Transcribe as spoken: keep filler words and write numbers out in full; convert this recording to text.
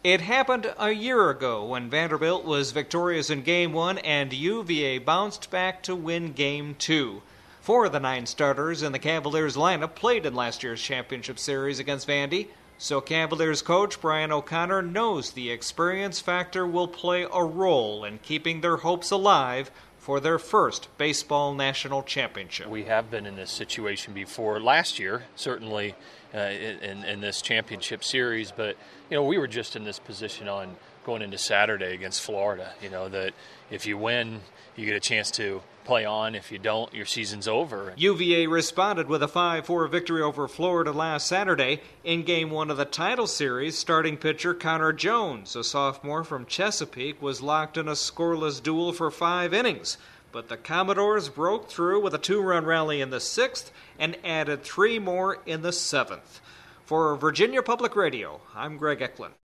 It happened a year ago when Vanderbilt was victorious in Game one and U V A bounced back to win Game two. Four of the nine starters in the Cavaliers lineup played in last year's championship series against Vandy, so Cavaliers coach Brian O'Connor knows the experience factor will play a role in keeping their hopes alive for their first baseball national championship. We have been in this situation before last year, certainly uh, in, in this championship series, but you know we were just in this position on going into Saturday against Florida, you know, that if you win, you get a chance to play on. If you don't, your season's over. U V A responded with a five four victory over Florida last Saturday. In Game one of the title series, starting pitcher Connor Jones, a sophomore from Chesapeake, was locked in a scoreless duel for five innings. But the Commodores broke through with a two-run rally in the sixth and added three more in the seventh. For Virginia Public Radio, I'm Greg Eklund.